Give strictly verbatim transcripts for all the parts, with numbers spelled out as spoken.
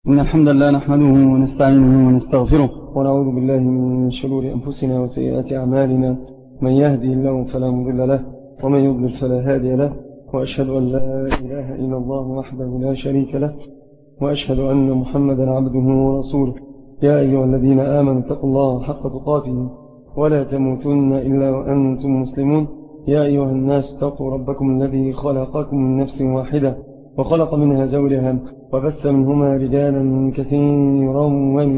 إن الحمد لله نحمده ونستعينه ونستغفره ونعوذ بالله من شرور أنفسنا وسيئات أعمالنا. من يهدي الله فلا مضل له ومن يضلل فلا هادي له، وأشهد أن لا إله إلا الله وحده لا شريك له، وأشهد أن محمدا عبده ورسوله. يا أيها الذين آمنوا اتقوا الله حق تقاته ولا تموتن إلا وأنتم مسلمون. يا أيها الناس اتقوا ربكم الذي خلقكم من نفس واحدة وخلق منها زوجها وبث منهما رجالا كثيرا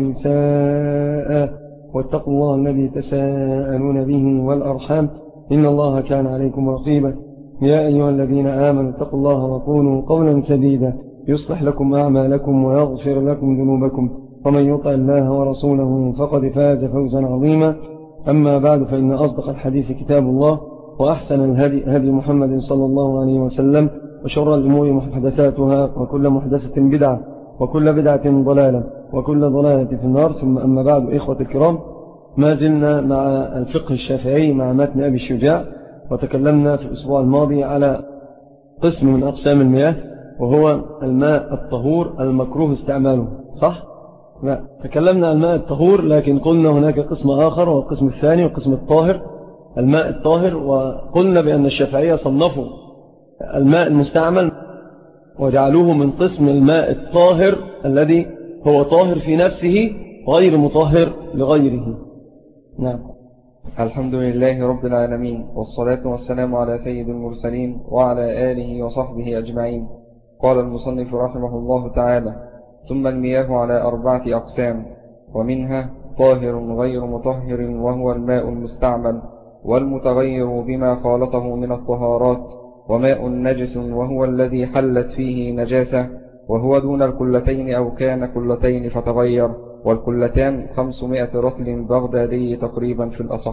ونساء، واتقوا الله الذي تساءلون به والأرحام إن الله كان عليكم رقيبا. يا أيها الذين آمنوا اتقوا الله وقولوا قولا سديدا يصلح لكم أعمالكم ويغفر لكم ذنوبكم، ومن يطع الله ورسوله فقد فاز فوزا عظيما. أما بعد، فإن أصدق الحديث كتاب الله، وأحسن الهدي هدي محمد صلى الله عليه وسلم، وشر الأمور محدثاتها، وكل محدثة بدعة، وكل بدعة ضلالة، وكل ضلالة في النار. ثم أما بعد، إخوة الكرام، ما زلنا مع الفقه الشافعي مع متن أبي الشجاع، وتكلمنا في الأسبوع الماضي على قسم من أقسام المياه، وهو الماء الطهور المكروه استعماله. صح؟ لا، تكلمنا عن الماء الطهور، لكن قلنا هناك قسم آخر، والقسم الثاني والقسم الطاهر، الماء الطاهر. وقلنا بأن الشافعية صنفوا الماء المستعمل وجعلوه من قسم الماء الطاهر الذي هو طاهر في نفسه غير مطهر لغيره. نعم. الحمد لله رب العالمين، والصلاة والسلام على سيد المرسلين وعلى آله وصحبه أجمعين. قال المصنف رحمه الله تعالى: ثم المياه على أربعة أقسام، ومنها طاهر غير مطهر، وهو الماء المستعمل والمتغير بما خالطه من الطهارات، وماء نجس وهو الذي حلت فيه نجاسة، وهو دون الكلتين أو كان كلتين فتغير، والكلتان خمسمائة رطل بغدادي تقريبا في الأصح.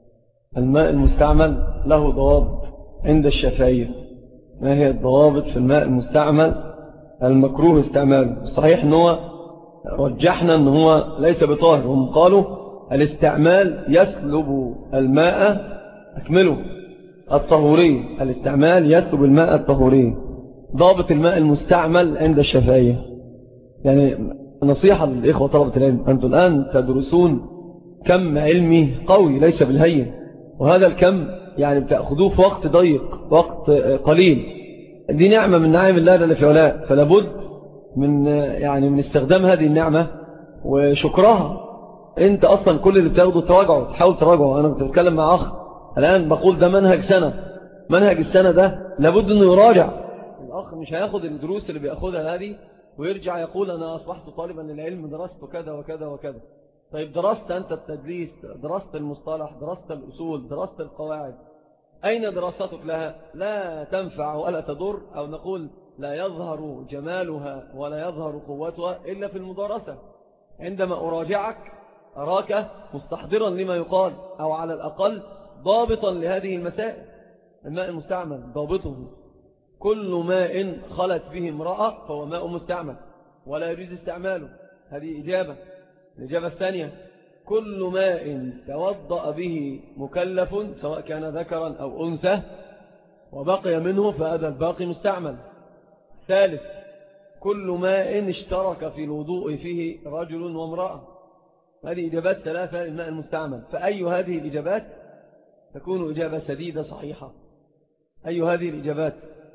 الماء المستعمل له ضوابط عند الشافعية. ما هي الضوابط في الماء المستعمل المكروه استعماله؟ صحيح أنه رجحنا أنه ليس بطاهر، هم قالوا الاستعمال يسلب الماء أكمله الطهوري، الاستعمال يسلب الماء الطهوري. ضابط الماء المستعمل عند الشافعية، يعني نصيحة للإخوة طلبة العلم، أنتم الآن تدرسون كم علمي قوي ليس بالهين، وهذا الكم يعني بتأخذوه في وقت ضيق، وقت قليل. دي نعمة من نعم الله جل في علاه، فلا بد من يعني من استخدام هذه النعمة وشكرها. انت اصلا كل اللي بتاخده تراجعه، تحاول تراجعه. انا كنت بتكلم مع اخ الان بقول ده منهج سنة، منهج السنة ده لابد انه يراجع. الاخ مش هياخد الدروس اللي بياخدها هذه ويرجع يقول انا اصبحت طالبا للعلم، درست كذا وكذا وكذا. طيب درست انت التدليس، درست المصطلح، درست الاصول، درست القواعد، اين دراستك لها؟ لا تنفع ولا تضر، او نقول لا يظهر جمالها ولا يظهر قوتها الا في المدارسة. عندما اراجعك أراك مستحضرا لما يقال، أو على الأقل ضابطا لهذه المسائل. الماء المستعمل ضابطه كل ماء خلت فيه امرأة فهو ماء مستعمل ولا يجوز استعماله. هذه إجابة. الإجابة الثانية: كل ماء توضأ به مكلف سواء كان ذكرا أو أنثى وبقي منه فهذا الباقي مستعمل. ثالث: كل ماء اشترك في الوضوء فيه رجل وامرأة. هذه إجابات ثلاثة للماء المستعمل. فأي هذه الإجابات تكون إجابة سديدة صحيحة؟ أي هذه الإجابات؟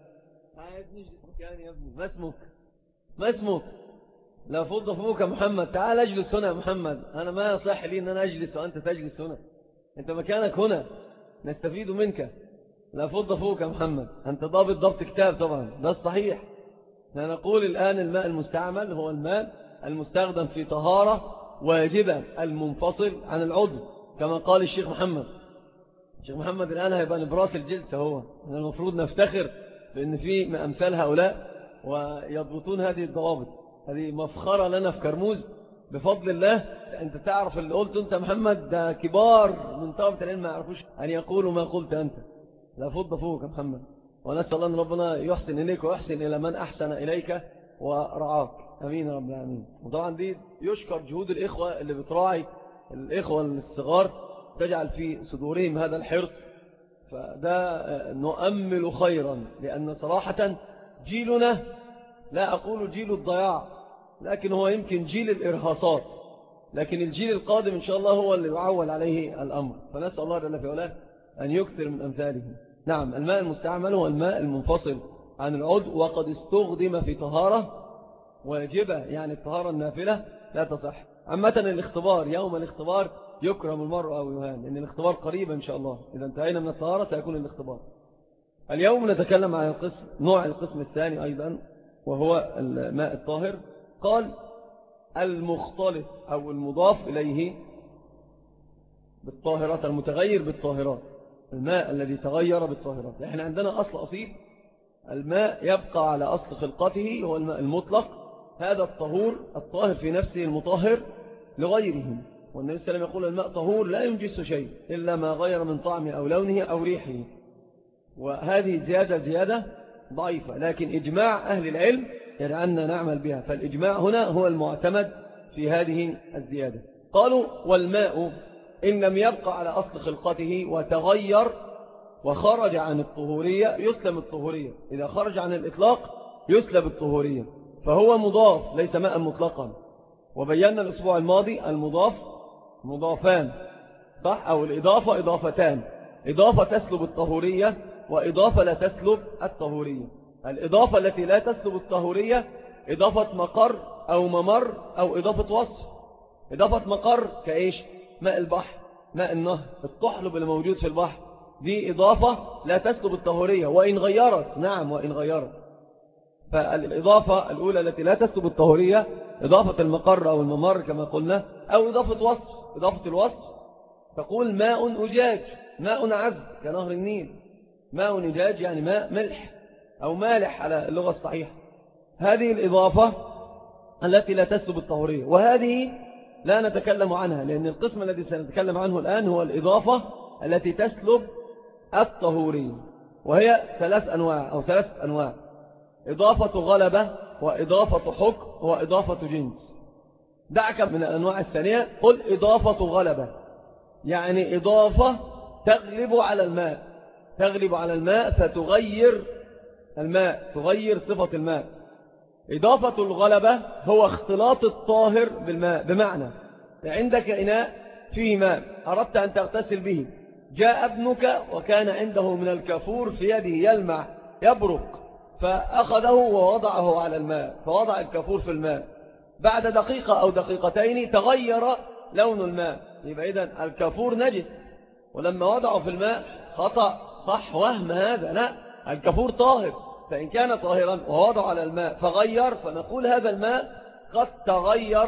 يا ابني ما اسمك؟ ما اسمك؟ لا فض فمك محمد، تعال اجلس هنا يا محمد. أنا ما يصح لي أن أنا أجلس وأنت تجلس هنا، أنت مكانك هنا نستفيد منك. لا فض فوك يا محمد، أنت ضابط ضبط كتاب طبعا، ده الصحيح. نقول الآن الماء المستعمل هو الماء المستخدم في طهارة واجبا المنفصل عن العضو، كما قال الشيخ محمد. الشيخ محمد الآن هيبقى نبراس الجلسة، هو المفروض نفتخر بأن في أمثال هؤلاء ويضبطون هذه الضوابط. هذه مفخرة لنا في كرموز بفضل الله. أنت تعرف اللي قلت أنت محمد، ده كبار من طلبة العلم ما يعرفوش أن يقولوا ما قلت أنت. لا فض فوق يا محمد، ونسأل الله أن ربنا يحسن إليك ويحسن إلى من أحسن إليك ورعاك. أمين يا رب العالمين. وطبعا دي يشكر جهود الإخوة اللي بتراعي الإخوة الصغار، تجعل في صدورهم هذا الحرص، فده نؤمل خيرا. لأن صراحة جيلنا، لا أقول جيل الضياع، لكن هو يمكن جيل الإرهاصات، لكن الجيل القادم إن شاء الله هو اللي يعول عليه الأمر، فنسأل الله جل في علاه أن يكثر من أمثاله. نعم، الماء المستعمل هو الماء المنفصل عن العضو، وقد استخدم في طهارة واجبة، يعني الطهارة النافلة لا تصح. عامة الاختبار، يوم الاختبار يكرم المرء أو يهان، لأن الاختبار قريبا إن شاء الله، إذا انتهينا من الطهارة سيكون الاختبار. اليوم نتكلم عن القسم نوع القسم الثاني أيضا، وهو الماء الطاهر. قال المختلط أو المضاف إليه بالطاهرات، المتغير بالطاهرات، الماء الذي تغير بالطاهرات. احنا عندنا أصل أصيل، الماء يبقى على أصل خلقته، هو الماء المطلق، هذا الطهور الطاهر في نفسه المطهر لغيره. والنبي صلى الله عليه وسلم يقول الماء طهور لا ينجس شيء إلا ما غير من طعمه أو لونه أو ريحه. وهذه زيادة زيادة ضعيفة، لكن إجماع أهل العلم يجعلنا نعمل بها، فالإجماع هنا هو المعتمد في هذه الزيادة. قالوا والماء إن لم يبقى على أصل خلقته وتغير وخرج عن الطهورية يسلم الطهورية، إذا خرج عن الإطلاق يسلب الطهورية، فهو مضاف ليس ماء مطلقا. وبينا الأسبوع الماضي المضاف مضافان صح، أو الإضافة إضافتان، إضافة تسلب الطهورية وإضافة لا تسلب الطهورية. الإضافة التي لا تسلب الطهورية إضافة مقر أو ممر أو إضافة وصف. إضافة مقر كإيش؟ ماء البحر، ماء النهر، الطحلب اللي موجود في البحر، دي إضافة لا تسلب الطهورية وإن غيرت، نعم وإن غيرت. فالإضافة الأولى التي لا تسلب الطهورية إضافة المقر أو الممر كما قلنا، أو إضافة وصف. إضافة الوصف تقول ماء أجاج، ماء عذب كنهر النيل، ماء أجاج يعني ماء ملح أو مالح على اللغة الصحيحة. هذه الإضافة التي لا تسلب الطهورية، وهذه لا نتكلم عنها، لأن القسم الذي سنتكلم عنه الآن هو الإضافة التي تسلب الطهورية، وهي ثلاث أنواع أو ثلاث أنواع: إضافة غلبة، وإضافة حكم، وإضافة جنس. دعك من الأنواع الثانية، قل إضافة غلبة، يعني إضافة تغلب على الماء، تغلب على الماء فتغير الماء، تغير صفة الماء. إضافة الغلبة هو اختلاط الطاهر بالماء، بمعنى عندك إناء فيه ماء أردت أن تغتسل به، جاء ابنك وكان عنده من الكافور في يده يلمع يبرق، فأخذه ووضعه على الماء، فوضع الكافور في الماء، بعد دقيقة أو دقيقتين تغير لون الماء، يبقى إذن الكافور نجس، ولما وضعه في الماء خطأ صح وهم هذا، لا، الكافور طاهر، فإن كان طاهرا ووضع على الماء فغير، فنقول هذا الماء قد تغير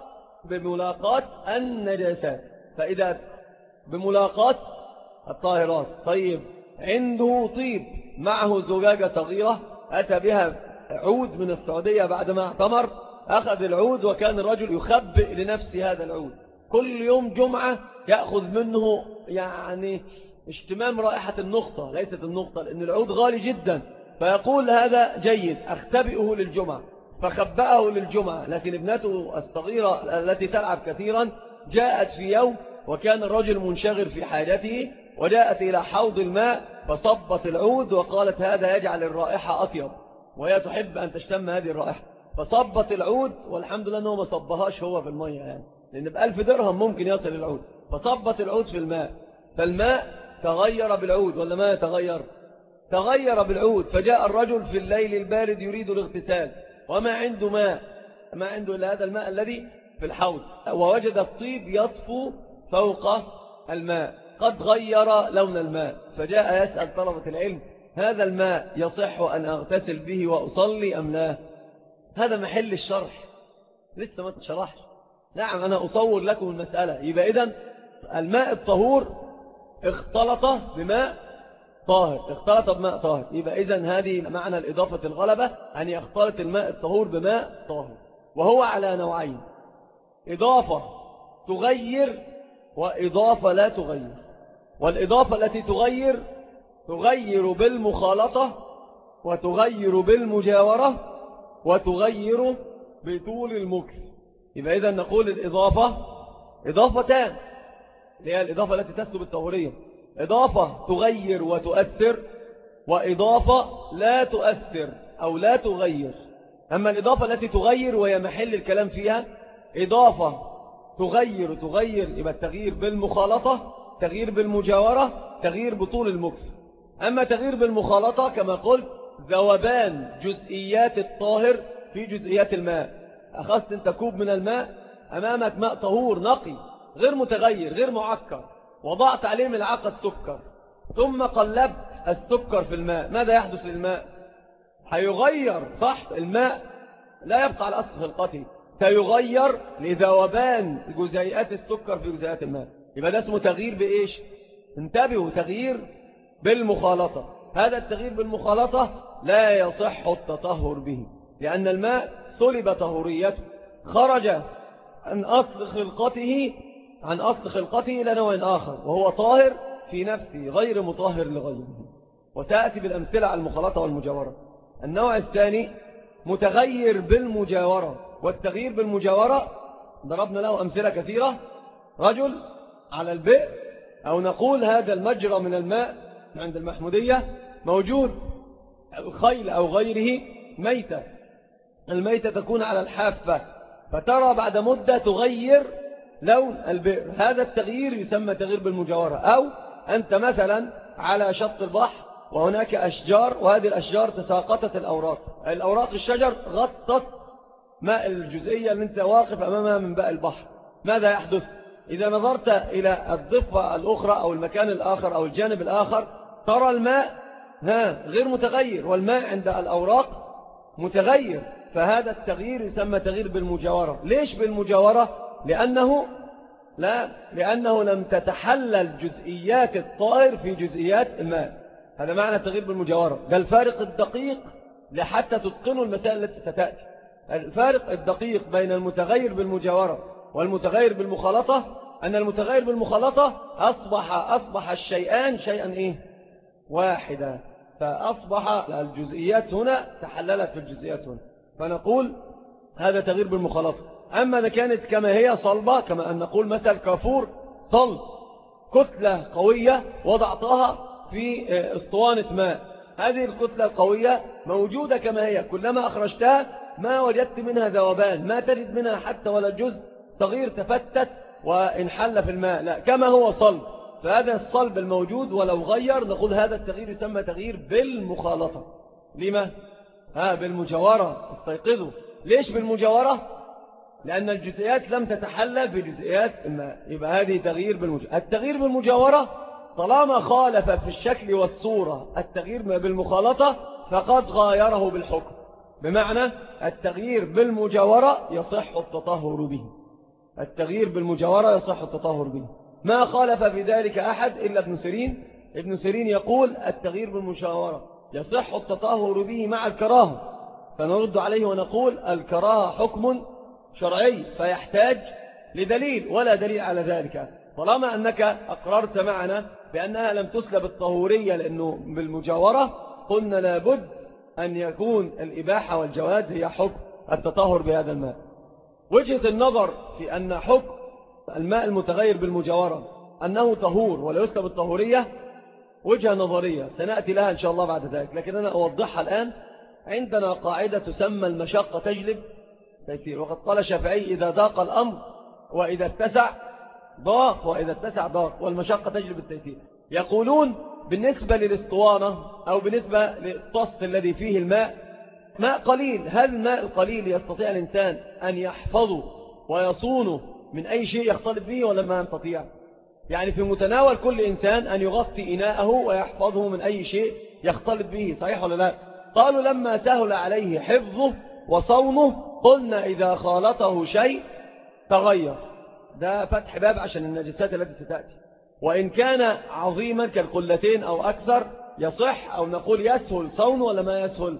بملاقات النجاسات، فإذا بملاقات الطاهرات. طيب عنده طيب، معه زجاجة صغيرة أتى بها عود من السعودية بعدما اعتمر، أخذ العود وكان الرجل يخبئ لنفسه هذا العود، كل يوم جمعة يأخذ منه يعني اشتمام رائحة النقطة، ليست النقطة لأن العود غالي جدا، فيقول هذا جيد أختبئه للجمعة، فخبأه للجمعة. لكن ابنته الصغيرة التي تلعب كثيرا جاءت في يوم وكان الرجل منشغل في حاجته، وجاءت إلى حوض الماء فصبت العود وقالت هذا يجعل الرائحة أطيب، وهي تحب أن تشتم هذه الرائحة، فصبت العود، والحمد لله أنه ما صبهاش هو في المية يعني، لأن بألف درهم ممكن يصل العود، فصبت العود في الماء، فالماء تغير بالعود ولا ما يتغير؟ تغير بالعود. فجاء الرجل في الليل البارد يريد الاغتسال وما عنده ماء، ما عنده إلا هذا الماء الذي في الحوض، ووجد الطيب يطفو فوق الماء قد غير لون الماء، فجاء يسأل طلبة العلم هذا الماء يصح أن أغتسل به وأصلي أم لا؟ هذا محل الشرح، لسه ما تشرحش. نعم أنا أصور لكم المسألة. يبقى إذن الماء الطهور اختلط بماء طاهر، اختلط بماء طاهر، يبقى إذن هذه معنى الإضافة الغلبة، أن يختلط الماء الطهور بماء طاهر، وهو على نوعين: إضافة تغير وإضافة لا تغير. والإضافة التي تغير تغير بالمخالطة، وتغير بالمجاورة، وتغير بطول المكث. يبقى إذن نقول الإضافة إضافتان، هي الإضافة التي تسلب الطهورية: إضافة تغير وتؤثر، وإضافة لا تؤثر أو لا تغير. أما الإضافة التي تغير وهي محل الكلام فيها إضافة تغير تغير يبقى التغيير بالمخالطة، تغيير بالمجاورة، تغيير بطول المكس. أما تغيير بالمخالطة كما قلت ذوبان جزئيات الطاهر في جزئيات الماء. أخذت انت كوب من الماء، أمامك ماء طهور نقي غير متغير غير معكر، وضعت عليه ملعقة سكر ثم قلبت السكر في الماء، ماذا يحدث للماء؟ هيغير صح؟ الماء لا يبقى على أصل خلقته، سيغير لذوبان جزيئات السكر في جزيئات الماء. يبقى ده اسمه تغيير بإيش؟ انتبهوا، تغيير بالمخالطة. هذا التغيير بالمخالطة لا يصح التطهر به، لأن الماء سلب طهوريته، خرج عن أصل خلقته عن أصل خلقته إلى نوع آخر، وهو طاهر في نفسه غير مطهر لغيره. وسأتي بالأمثلة على المخالطة والمجاورة. النوع الثاني متغير بالمجاورة، والتغيير بالمجاورة ضربنا له أمثلة كثيرة. رجل على البئر، أو نقول هذا المجرى من الماء عند المحمودية موجود الخيل أو غيره ميتة، الميتة تكون على الحافة، فترى بعد مدة تغير لون البئر، هذا التغيير يسمى تغيير بالمجاورة. أو أنت مثلا على شط البحر وهناك أشجار، وهذه الأشجار تساقطت الأوراق، الأوراق الشجر غطت ماء الجزئية اللي انت واقف أمامها من باء البحر، ماذا يحدث؟ إذا نظرت إلى الضفة الأخرى أو المكان الآخر أو الجانب الآخر ترى الماء ها غير متغير، والماء عند الأوراق متغير، فهذا التغيير يسمى تغيير بالمجاورة. ليش بالمجاورة؟ لأنه لا لأنه لم تتحلل جزئيات الطائر في جزئيات الماء، هذا معنى التغيير بالمجاورة. ده الفارق الدقيق لحتى تتقنوا المسائل التي ستأتي. الفارق الدقيق بين المتغير بالمجاورة والمتغير بالمخالطة أن المتغير بالمخالطة أصبح أصبح الشيئان شيئا إيه؟ واحدا، فأصبح الجزئيات هنا تحللت في الجزئيات هنا، فنقول هذا تغيير بالمخالطة. أما إذا كانت كما هي صلبة، كما أن نقول مثل كافور صلب، كتلة قوية وضعتها في اسطوانة ماء، هذه الكتلة القوية موجودة كما هي، كلما أخرجتها ما وجدت منها ذوبان، ما تجد منها حتى ولا جزء صغير تفتت وانحل في الماء، لا كما هو صلب. فهذا الصلب الموجود ولو غير نقول هذا التغيير يسمى تغيير بالمخالطة. لما؟ ها بالمجاورة، استيقظوا. ليش بالمجاورة؟ لأن الجزئيات لم تتحلل في جزئيات الماء، يبقى هذه تغيير بالمجاورة. التغيير بالمجاورة طالما خالف في الشكل والصورة التغيير بالمخالطة فقد غايره بالحكم، بمعنى التغيير بالمجاورة يصح التطهر به، التغيير بالمجاورة يصح التطهر به، ما خالف في ذلك أحد إلا ابن سيرين. ابن سيرين يقول التغيير بالمجاورة يصح التطهر به مع الكراهة، فنرد عليه ونقول الكراهة حكم شرعي فيحتاج لدليل، ولا دليل على ذلك. طالما أنك أقررت معنا بأنها لم تسلب الطهورية لأنه بالمجاورة، قلنا لابد أن يكون الإباحة والجواز هي حكم التطهر بهذا الماء. وجهة النظر في أن حكم الماء المتغير بالمجاورة أنه طهور ولا يسلب الطهورية وجهة نظرية سنأتي لها إن شاء الله بعد ذلك، لكن أنا أوضحها الآن. عندنا قاعدة تسمى المشقة تجلب تيسير، وقد قال الشافعي إذا ضاق الأمر وإذا اتسع ضاق وإذا اتسع ضاق، والمشقة تجلب التيسير. يقولون بالنسبة للاسطوانة أو بالنسبة للطست الذي فيه الماء ماء قليل، هل الماء القليل يستطيع الإنسان أن يحفظه ويصونه من أي شيء يختلط به ولا ما يستطيع؟ يعني في متناول كل إنسان أن يغطي إناءه ويحفظه من أي شيء يختلط به، صحيح ولا لا؟ قالوا لما سهل عليه حفظه وصونه قلنا إذا خالطه شيء تغير. ده فتح باب عشان النجسات التي ستأتي، وإن كان عظيما كالقلتين أو أكثر يصح، أو نقول يسهل صونه ولا ما يسهل؟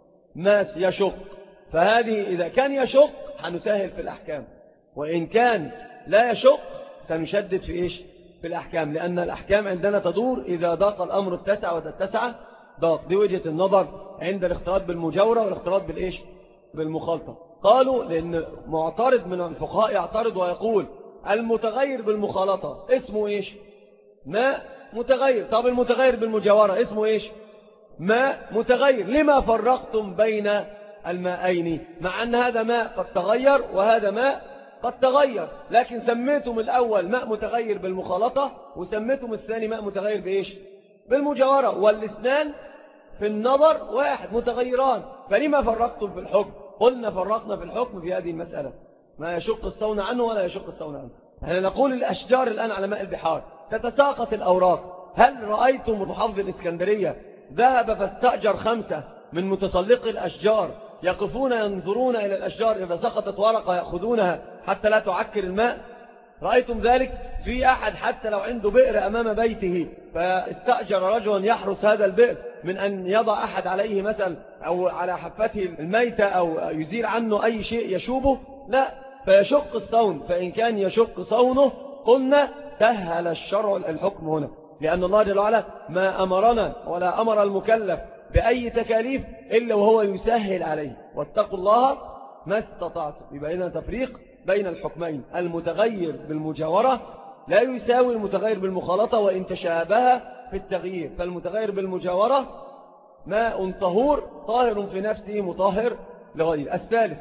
ما يشق. فهذه إذا كان يشق هنسهل في الأحكام، وإن كان لا يشق سنشدد في إيش؟ في الأحكام، لأن الأحكام عندنا تدور إذا ضاق الأمر اتسع وإذا اتسع ضاق. دي وجهة النظر عند الاختلاط بالمجاورة والاختلاط بالإيش؟ بالمخالطة. قالوا لأن معترض من الفقهاء يعترض ويقول المتغير بالمخالطة اسمه إيش؟ ماء متغير. طب المتغير بالمجاورة اسمه إيش؟ ماء متغير. لما فرقتم بين الماءين، مع أن هذا ماء قد تغير وهذا ماء قد تغير، لكن سميتم الأول ماء متغير بالمخالطة وسميتم الثاني ماء متغير بإيش؟ بالمجاورة، والاثنان في النظر واحد متغيران، فلما فرقتم في الحكم؟ قلنا فرقنا في الحكم في هذه المسألة ما يشق الصون عنه ولا يشق الصون عنه. احنا نقول الأشجار الآن على ماء البحار تتساقط الأوراق. هل رأيتم محافظ الإسكندرية ذهب فاستأجر خمسة من متسلقي الأشجار يقفون ينظرون إلى الأشجار إذا سقطت ورقة يأخذونها حتى لا تعكر الماء؟ رأيتم ذلك؟ في أحد حتى لو عنده بئر أمام بيته فاستأجر رجلا يحرس هذا البئر من أن يضع أحد عليه مثل أو على حفته الميتة أو يزيل عنه أي شيء يشوبه؟ لا، فيشق الصون. فإن كان يشق صونه قلنا سهل الشرع الحكم هنا، لأن الله جل وعلا ما أمرنا ولا أمر المكلف بأي تكاليف إلا وهو يسهل عليه، واتقوا الله ما استطعتم. يبقى هنا تفريق بين الحكمين، المتغير بالمجاورة لا يساوي المتغير بالمخالطة وإن تشابه في التغيير. فالمتغير بالمجاورة ماء طهور طاهر في نفسه مطهر لغيره. الثالث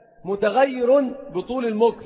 متغير بطول المكث،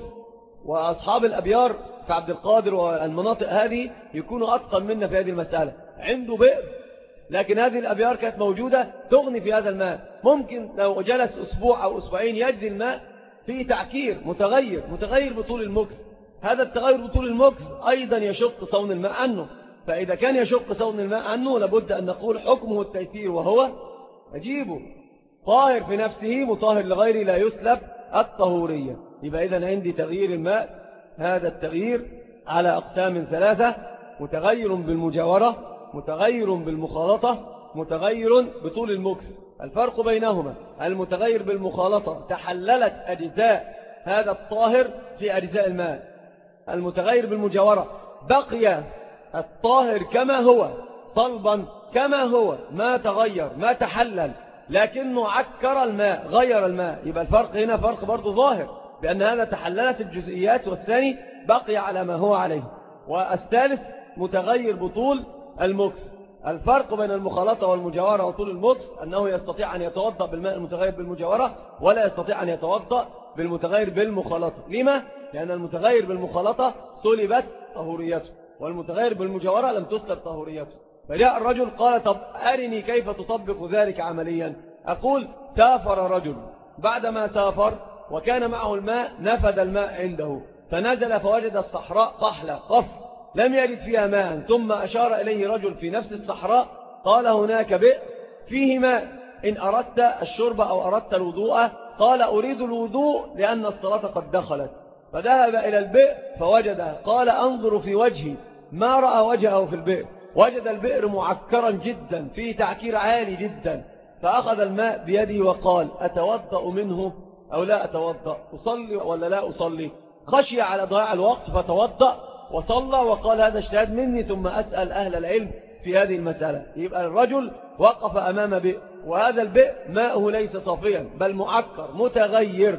وأصحاب الأبيار في عبد القادر والمناطق هذه يكونوا أتقن منا في هذه المسألة. عنده بئر لكن هذه الأبيار كانت موجودة تغني في هذا الماء، ممكن لو جلس أسبوع أو أسبوعين يجري الماء فيه تعكير. متغير متغير بطول المكث، هذا التغير بطول المكث أيضا يشق صون الماء عنه. فإذا كان يشق صون الماء عنه لابد أن نقول حكمه التيسير، وهو أجيبه طاهر في نفسه مطهر لغيره لا يسلب الطهورية. يبقى إذن عندي تغيير الماء، هذا التغيير على أقسام ثلاثة: متغير بالمجاورة، متغير بالمخالطة، متغير بطول المكث. الفرق بينهما: المتغير بالمخالطة تحللت أجزاء هذا الطاهر في أجزاء الماء. المتغير بالمجاورة بقي الطاهر كما هو صلبا كما هو، ما تغير ما تحلل، لكنه عكر الماء غير الماء. يبقى الفرق هنا فرق برضو ظاهر، بأن هذا تحللت الجزئيات والثاني بقي على ما هو عليه. والثالث متغير بطول المكث. الفرق بين المخالطة والمجاورة وطول المكث أنه يستطيع أن يتوضأ بالماء المتغير بالمجاورة ولا يستطيع أن يتوضأ بالمتغير بالمخالطة. لما؟ لأن المتغير بالمخالطة سلبت طهوريته، والمتغير بالمجاورة لم تسلب طهوريته. فجاء الرجل قال: طب أرني كيف تطبق ذلك عمليا. أقول: سافر رجل، بعدما سافر وكان معه الماء نفد الماء عنده، فنزل فوجد الصحراء قحلة قف لم يجد فيها ماء، ثم أشار إليه رجل في نفس الصحراء قال: هناك بئر فيه ماء، إن أردت الشرب أو أردت الوضوء. قال: أريد الوضوء لأن الصلاة قد دخلت. فذهب إلى البئر فوجده، قال: أنظر في وجهي، ما رأى وجهه في البئر، وجد البئر معكرا جدا فيه تعكير عالي جدا، فأخذ الماء بيده وقال: أتوضأ منه أو لا أتوضأ، أصلي ولا لا أصلي؟ خشي على ضياع الوقت فتوضأ وصلى، وقال: هذا اجتهاد مني ثم أسأل أهل العلم في هذه المسألة. يبقى الرجل وقف أمام بئر، وهذا البئر ماءه ليس صافيا بل معكر متغير،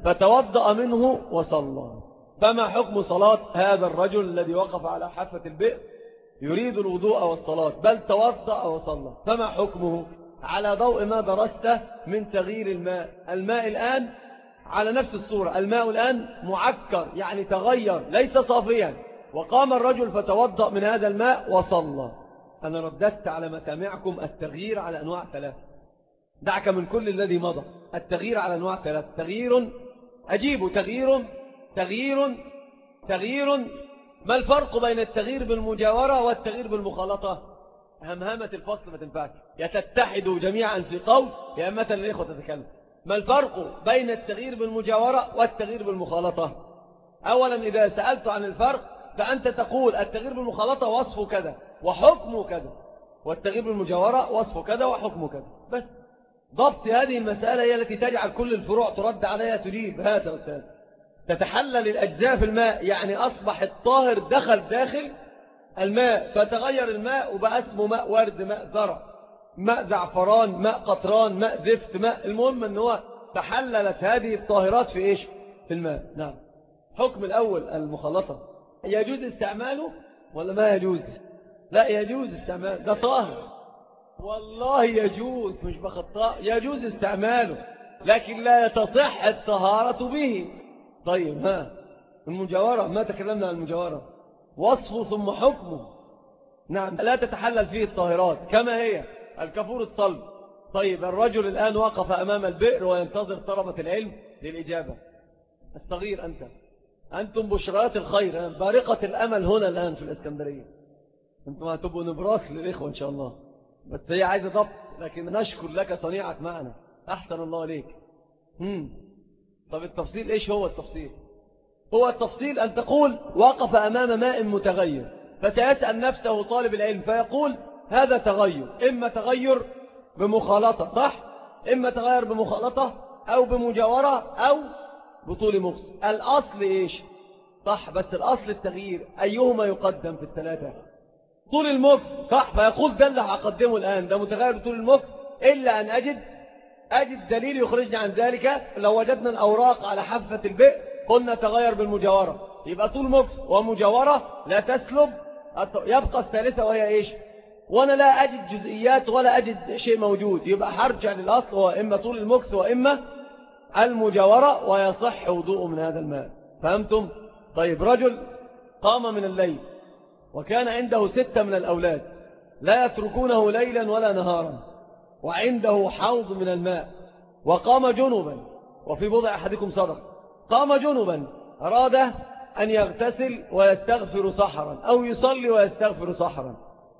فتوضأ منه وصلى. فما حكم صلاة هذا الرجل الذي وقف على حافة البئر يريد الوضوء والصلاة بل توضأ وصلى؟ فما حكمه على ضوء ما درسته من تغيير الماء؟ الماء الآن على نفس الصورة، الماء الآن معكر يعني تغير ليس صافيا، وقام الرجل فتوضأ من هذا الماء وصلى. أنا رددت على مسامعكم التغيير على أنواع ثلاثة، دعك من كل الذي مضى. التغيير على أنواع ثلاثة: تغيير أجيب، تغيير تغيير تغيير ما الفرق بين التغيير بالمجاورة والتغيير بالمخالطة؟ همهمة الفصل ما تنفعش، يتتحدوا جميعا في قول يا مثلا الإخوة تتكلم. ما الفرق بين التغيير بالمجاورة والتغيير بالمخالطة؟ أولا إذا سألت عن الفرق فأنت تقول التغيير بالمخالطة وصفه كذا وحكمه كذا، والتغيير بالمجاورة وصفه كذا وحكمه كذا. بس ضبط هذه المسألة هي التي تجعل كل الفروع ترد عليها تجيب هذا أستاذ. تتحلل الأجزاء في الماء، يعني أصبح الطاهر دخل داخل الماء فتغير الماء وبقى اسمه ماء ورد، ماء زرع، ماء زعفران، ماء قطران، ماء زفت، ماء. المهم أنه تحللت هذه الطاهرات في إيش؟ في الماء. نعم. حكم الأول المخالطة، يجوز استعماله ولا ما يجوز؟ لا يجوز استعماله، ده طاهر والله يجوز، مش بخطاء، يجوز استعماله. لكن لا تصح الطهارة به. طيب ها المجاورة، ما تكلمنا عن المجاورة، وصفه ثم حكمه. نعم لا تتحلل فيه الطاهرات كما هي الكفور الصلب. طيب الرجل الآن وقف أمام البئر وينتظر طلبة العلم للإجابة. الصغير أنت، أنتم بشرات الخير، بارقة الأمل هنا الآن في الإسكندرية. أنتم هتبقوا نبراس للإخوة إن شاء الله، بس هي عايزة ضبط، لكن نشكر لك صنيعك معنا، أحسن الله عليك. هم. طب التفصيل إيش هو التفصيل؟ هو التفصيل أن تقول وقف أمام ماء متغير، فسيسأل نفسه طالب العلم فيقول هذا تغير، إما تغير بمخالطة، صح؟ إما تغير بمخالطة أو بمجاورة أو بطول مغص. الأصل إيش؟ صح، بس الأصل التغيير. أيهما يقدم في الثلاثة؟ طول المغص، صح، فيقول ده اللي هقدمه الآن، ده متغير بطول المغص، إلا أن أجد أجد دليل يخرجنا عن ذلك. لو وجدنا الأوراق على حافة البئر قلنا تغير بالمجاورة، يبقى طول مغص ومجاورة لا تسلب، يبقى الثالثة وهي إيش؟ وأنا لا أجد جزئيات ولا أجد شيء موجود، يبقى هرجع للأصل، هو إما طول المغص وإما المجاورة، ويصح وضوء من هذا الماء. فهمتم؟ طيب رجل قام من الليل وكان عنده ستة من الأولاد لا يتركونه ليلا ولا نهارا، وعنده حوض من الماء، وقام جنبا، وفي بضع أحدكم صدق، قام جنبا أراد أن يغتسل ويستغفر صحرا أو يصلي ويستغفر صحرا،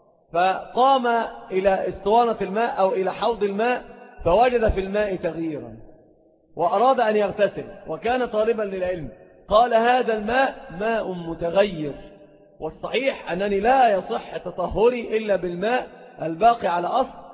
فقام إلى اسطوانة الماء أو إلى حوض الماء فوجد في الماء تغييرا وأراد أن يغتسل وكان طالبا للعلم، قال هذا الماء ماء متغير، والصحيح أنني لا يصح تطهري إلا بالماء الباقي على أصل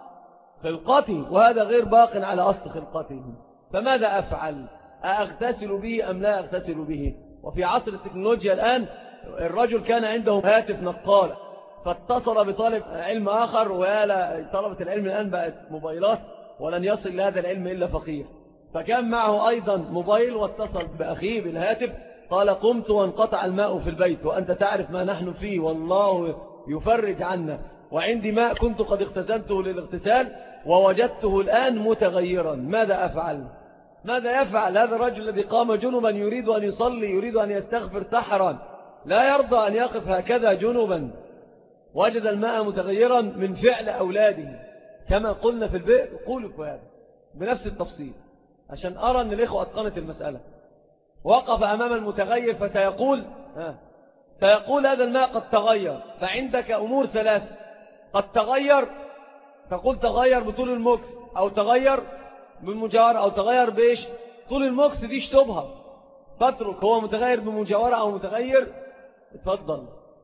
خلقتي، وهذا غير باق على أصل خلقته، فماذا أفعل؟ أغتسل به أم لا أغتسل به؟ وفي عصر التكنولوجيا الآن الرجل كان عنده هاتف نقال فاتصل بطالب علم آخر، ويا طلبة العلم الآن بقت موبايلات ولن يصل لهذا العلم إلا فقير، فكان معه أيضا موبايل واتصل بأخيه بالهاتف، قال قمت وانقطع الماء في البيت وأنت تعرف ما نحن فيه والله يفرج عنا، وعندي ماء كنت قد اغتسلته للاغتسال ووجدته الآن متغيرا، ماذا أفعل؟ ماذا يفعل هذا الرجل الذي قام جنبا يريد أن يصلي يريد أن يستغفر سحرا، لا يرضى أن يقف هكذا جنبا، وجد الماء متغيرا من فعل أولاده كما قلنا في البئر. قولوا هذا بنفس التفصيل عشان أرى أن الإخوة أتقنت المسألة. وقف أمام المتغير فسيقول ها سيقول هذا الماء قد تغير، فعندك أمور ثلاثة، قد تغير تقول تغير بطول المكس أو تغير بالمجاورة أو تغير بإيش؟ طول المكس دي اشتبهة، فاترك هو متغير بمجاورة أو متغير. اتفضل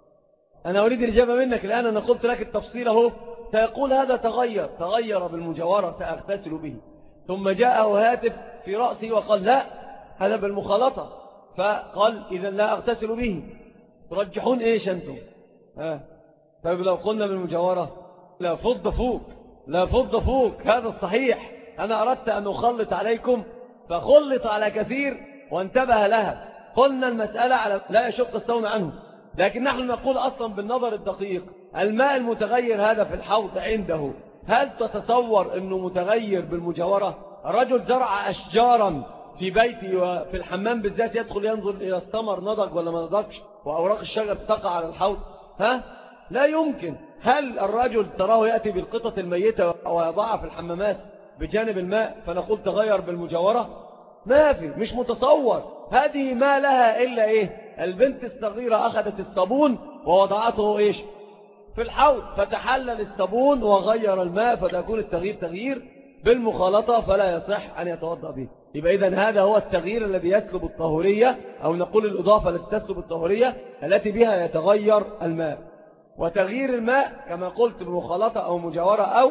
أنا أريد الإجابة منك الآن، أنا قلت لك التفصيل اهو. سيقول هذا تغير تغير بالمجاورة سأغتسل به، ثم جاءه هاتف في رأسي وقال لا هذا بالمخالطة، فقال إذا لا أغتسل به. ترجحون إيش أنتم؟ ها طيب لو قلنا بالمجاورة لا فض فوق لا فض فوق هذا الصحيح. أنا أردت أن أخلط عليكم فخلط على كثير وانتبه لها. قلنا المسألة على لا يشق الصون عنه، لكن نحن نقول أصلا بالنظر الدقيق الماء المتغير هذا في الحوض عنده، هل تتصور أنه متغير بالمجاورة؟ الرجل زرع أشجارا في بيتي وفي الحمام بالذات يدخل ينظر إلى الثمر نضج ولا ما نضجش وأوراق الشجر تقع على الحوض، ها لا يمكن. هل الرجل تراه يأتي بالقطط الميتة ويضعها في الحمامات بجانب الماء فنقول تغير بالمجاورة؟ ما في، مش متصور. هذه ما لها إلا إيه؟ البنت الصغيرة أخذت الصابون ووضعته إيش في الحوض فتحلل الصابون وغير الماء، فتكون التغيير تغيير بالمخالطة فلا يصح أن يتوضأ به. يبقى إذن هذا هو التغيير الذي يسلب الطهورية، أو نقول الإضافة التي تسلب الطهورية التي بها يتغير الماء. وتغيير الماء كما قلت بمخالطة أو مجاورة، أو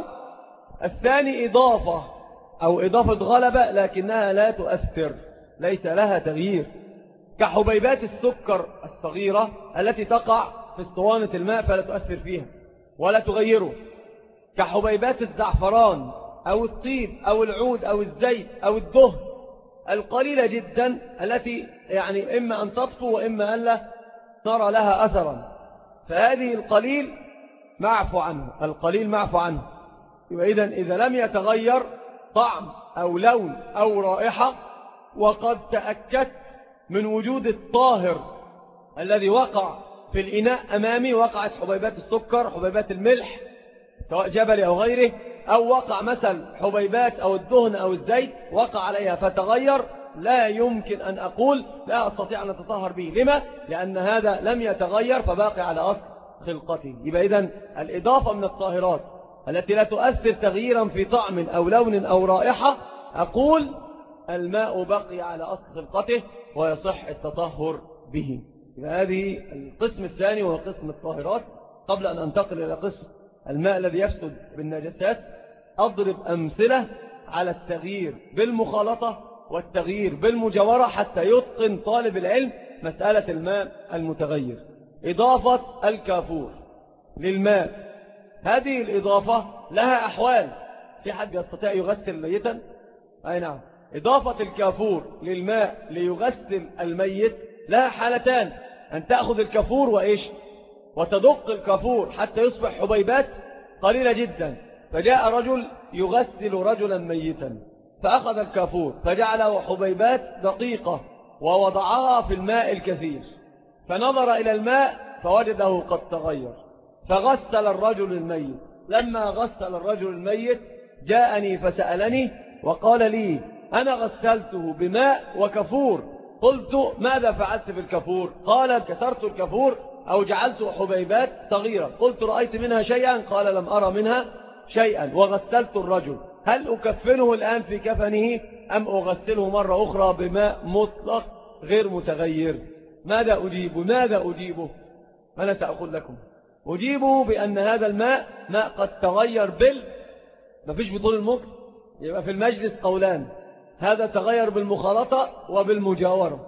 الثاني إضافة أو إضافة غلبة لكنها لا تؤثر ليس لها تغيير، كحبيبات السكر الصغيرة التي تقع في اسطوانة الماء فلا تؤثر فيها ولا تغيره، كحبيبات الزعفران أو الطيب أو العود أو الزيت أو الدهن القليلة جدا التي يعني إما أن تطفو وإما أن لا ترى لها أثرا، فهذه القليل معفو عنه، القليل معفو عنه. يبقى إذن إذا لم يتغير طعم أو لون أو رائحة وقد تأكدت من وجود الطاهر الذي وقع في الإناء أمامي، وقعت حبيبات السكر، حبيبات الملح سواء جبلي أو غيره، أو وقع مثل حبيبات أو الدهن أو الزيت وقع عليها فتغير، لا يمكن أن أقول لا أستطيع أن أتطهر به. لما؟ لأن هذا لم يتغير فباقي على أصل خلقته. يبقى إذن الإضافة من الطاهرات التي لا تؤثر تغييرا في طعم أو لون أو رائحة، أقول الماء بقي على أصل خلقته ويصح التطهر به. يبقى هذه القسم الثاني وهو قسم الطاهرات. قبل أن أنتقل إلى قسم الماء الذي يفسد بالنجاسات، أضرب أمثلة على التغيير بالمخالطة والتغيير بالمجاورة حتى يتقن طالب العلم مسألة الماء المتغير. إضافة الكافور للماء، هذه الإضافة لها أحوال. في حد يستطيع يغسل ميتا؟ أي نعم. إضافة الكافور للماء ليغسل الميت لها حالتان: أن تأخذ الكافور وإيش وتدق الكافور حتى يصبح حبيبات قليلة جدا. فجاء رجل يغسل رجلا ميتا فأخذ الكافور فجعله حبيبات دقيقة ووضعها في الماء الكثير، فنظر إلى الماء فوجده قد تغير، فغسل الرجل الميت. لما غسل الرجل الميت جاءني فسألني وقال لي: أنا غسلته بماء وكافور. قلت: ماذا فعلت بالكافور؟ قال: كسرت الكافور أو جعلته حبيبات صغيرة. قلت: رأيت منها شيئا؟ قال: لم أرى منها شيئا. وغسلت الرجل، هل أكفنه الآن في كفنه أم أغسله مرة أخرى بماء مطلق غير متغير؟ ماذا أجيب؟ ماذا أجيبه؟ أنا سأقول لكم. أجيبه بأن هذا الماء ماء قد تغير بال ما فيش بطول المكس. يبقى في المجلس قولان: هذا تغير بالمخالطة وبالمجاورة.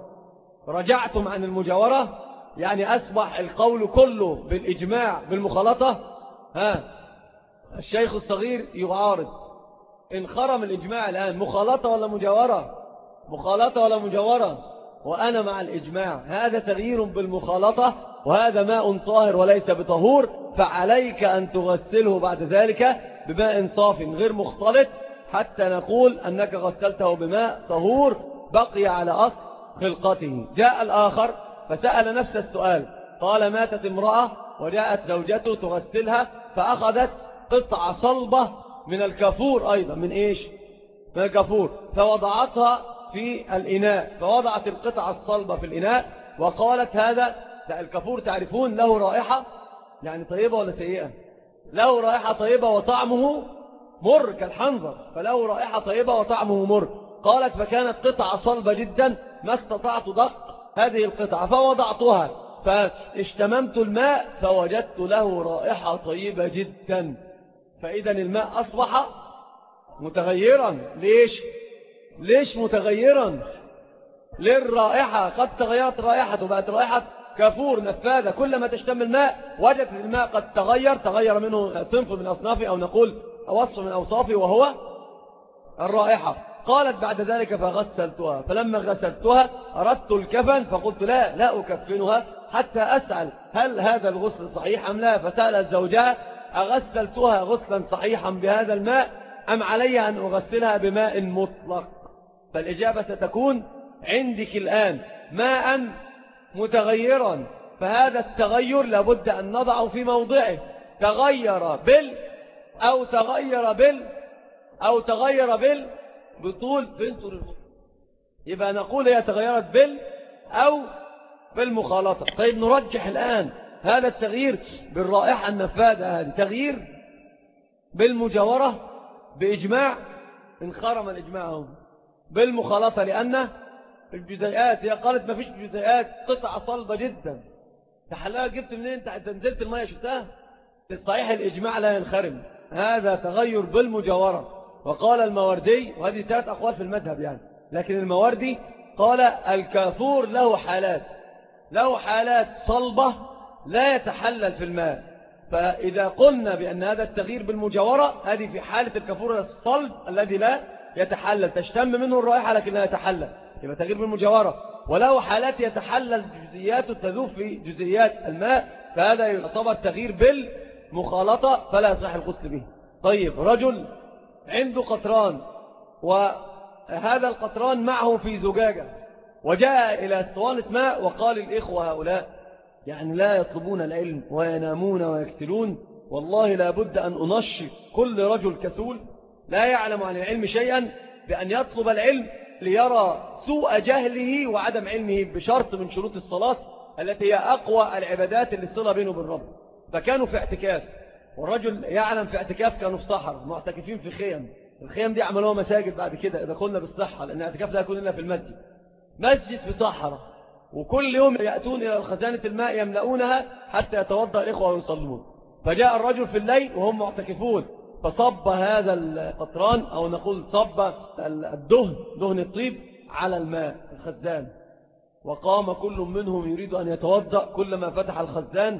رجعتم عن المجاورة يعني أصبح القول كله بالإجماع بالمخالطة. ها الشيخ الصغير يعارض، انخرم الإجماع الآن، مخالطة ولا مجاورة؟ مخالطة ولا مجاورة؟ وأنا مع الإجماع. هذا تغيير بالمخالطة وهذا ماء طاهر وليس بطهور، فعليك أن تغسله بعد ذلك بماء صاف غير مختلط حتى نقول أنك غسلته بماء طهور بقي على أصل خلقته. جاء الآخر فسأل نفس السؤال، قال: ماتت امرأة وجاءت زوجته تغسلها فأخذت قطعة صلبة من الكافور، أيضا من إيش؟ من الكافور، فوضعتها في الإناء، فوضعت القطعة الصلبة في الإناء وقالت: هذا الكافور تعرفون له رائحة يعني طيبة ولا سيئة؟ له رائحة طيبة وطعمه مر كالحنظر، فله رائحة طيبة وطعمه مر. قالت: فكانت قطعة صلبة جدا ما استطعت دق هذه القطعة فوضعتها فاشتممت الماء فوجدت له رائحة طيبة جدا. فإذا الماء أصبح متغيرا. ليش؟ ليش متغيرا؟ للرائحة، قد تغيرت رائحته بقت رائحة كافور نفاذة. كلما تشتم الماء وجدت الماء قد تغير، تغير منه صنف من أصنافه أو نقول وصف من أوصافه وهو الرائحة. قالت بعد ذلك: فغسلتها، فلما غسلتها أردت الكفن فقلت: لا لا أكفنها حتى أسأل هل هذا الغسل صحيح أم لا. فسألت زوجها: أغسلتها غسلا صحيحا بهذا الماء أم علي أن أغسلها بماء مطلق؟ فالإجابة ستكون عندك الآن ماء متغيرا، فهذا التغير لابد أن نضعه في موضعه. تغير بال أو تغير بال أو تغير بال بطول بنت، يبقى نقول هي تغيرت بال أو بالمخالطة. طيب نرجح الآن هذا التغيير بالرائحة النفاذة، هذه تغيير بالمجاورة بإجماع، انخرم الإجماع بالمخالطة لأن الجزيئات، هي قالت ما فيش جزيئات، قطعة صلبة جدا. تحلها جبت منين؟ انت نزلت المية شفتها؟ الصحيح الإجماع لا ينخرم، هذا تغير بالمجاورة. وقال الموردي، وهذه ثلاث أقوال في المذهب يعني، لكن الموردي قال الكافور له حالات، له حالات صلبة لا يتحلل في الماء. فإذا قلنا بأن هذا التغيير بالمجاورة، هذه في حالة الكافور الصلب الذي لا يتحلل، تشتم منه الرائحة لكن لا يتحلل، يبقى تغيير بالمجاورة. وله حالات يتحلل جزئيات تذوب في جزئيات الماء، فهذا يعتبر تغيير بالمخالطة فلا يصح الغسل به. طيب رجل عنده قطران وهذا القطران معه في زجاجة، وجاء إلى اسطوانة ماء وقال الإخوة هؤلاء يعني لا يطلبون العلم وينامون ويكسلون، والله لا بد أن أنشط كل رجل كسول لا يعلم عن العلم شيئا بأن يطلب العلم ليرى سوء جهله وعدم علمه بشرط من شروط الصلاة التي هي أقوى العبادات اللي الصلة بينه بالرب. فكانوا في اعتكاف، والرجل يعلم في اعتكاف كانوا في صحراء معتكفين في خيم، الخيم دي عملوها مساجد بعد كده إذا قلنا بالصحة، لأن الاعتكاف لا يكون إلا في المسجد، مسجد في صحراء، وكل يوم يأتون إلى خزانة الماء يملؤونها حتى يتوضأ الإخوة ويصلون. فجاء الرجل في الليل وهم معتكفون فصب هذا القطران أو نقول صب الدهن دهن الطيب على الماء الخزان، وقام كل منهم يريد أن يتوضأ، كلما فتح الخزان